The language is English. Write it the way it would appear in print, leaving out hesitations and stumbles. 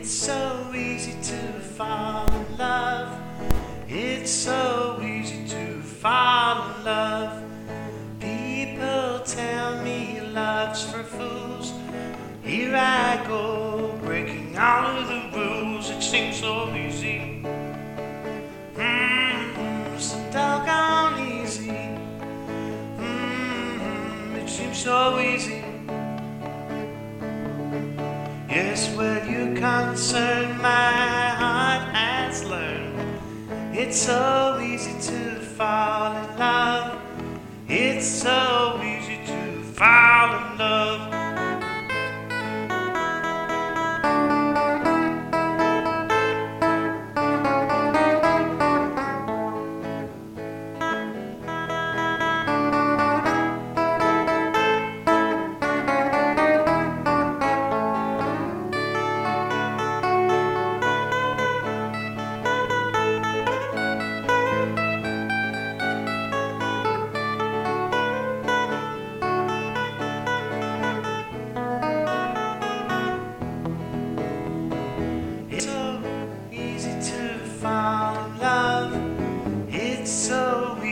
It's so easy to fall in love. It's so easy to fall in love. People tell me love's for fools. Here I go, breaking all of the rules. It seems so easy. So doggone easy. It seems so easy. Yes, where you're concerned, my heart has learned. It's so easy to fall in love. It's so easy to fall in love. It's so easy to fall in love. It's so